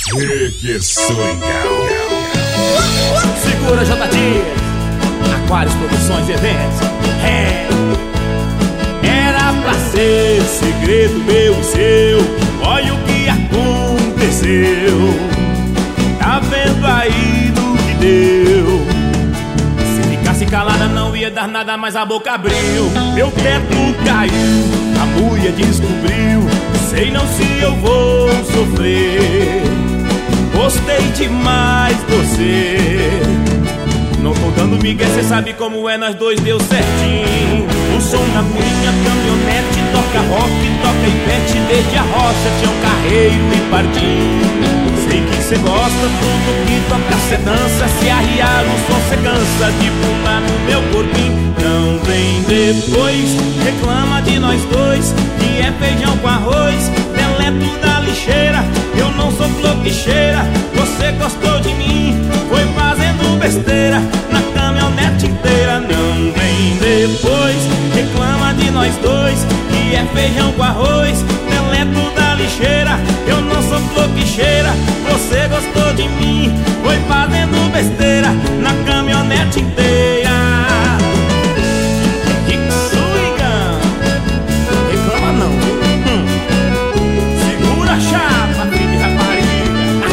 Que swingão. Segura, JD, Aquários Produções Eventos. Era pra ser segredo meu e seu. Olha o que aconteceu. Tá vendo aí do que deu? Se ficasse calada não ia dar nada, mas a boca abriu. Meu teto caiu, a mulher descobriu. Sei não se eu vou sofrer. Gostei demais de você. Não tô dando migué, cê sabe como é, nós dois deu certinho. O som da minha caminhonete toca rock, toca ivete. Desde a roça, tinha um carreiro e pardinho. Sei que cê gosta, tudo que toca cê dança. Se arriar o som cê cansa de pular no meu corpinho. Não vem depois, reclama de nós dois, que é feijão com arroz, deleto da lixeira. Eu não sou flor que cheira, você gostou de mim, foi fazendo besteira na caminhonete inteira. Não vem depois, reclama de nós dois, que é feijão com arroz, deleto da lixeira. Eu não sou flor que cheira, você gostou de mim, foi fazendo besteira na caminhonete inteira. Reclama não, segura a chapa, filho de rapariga.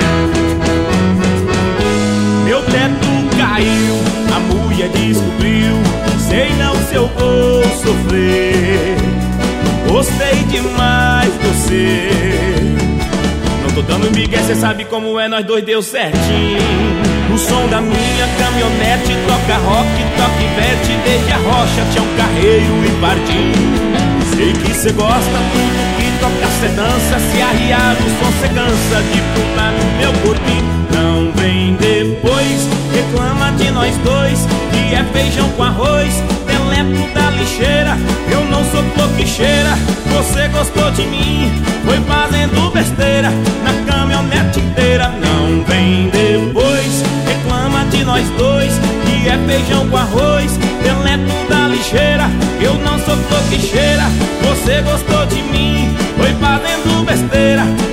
Meu teto caiu, a mulher descobriu. Sei não se eu vou sofrer. Gostei demais de você. Não tô dando migué, cê sabe como é, nós dois deu certinho. O som da minha caminhonete toca rock, toca ivete. Desde a rocha tinha um carreiro e pardinho. Sei que cê gosta, tudo que toca cê dança. Se arriar o som cê cansa de pular no meu corpinho. Não vem depois, reclama de nós dois, que é feijão com arroz, deleto da lixeira. Eu não sou flor que cheira, você gostou de mim, foi fazendo besteira na caminhonete inteira. Não vem depois, reclama de nós dois, que é feijão com arroz, deleto da lixeira. Eu não sou flor que cheira, você gostou de mim, foi fazendo besteira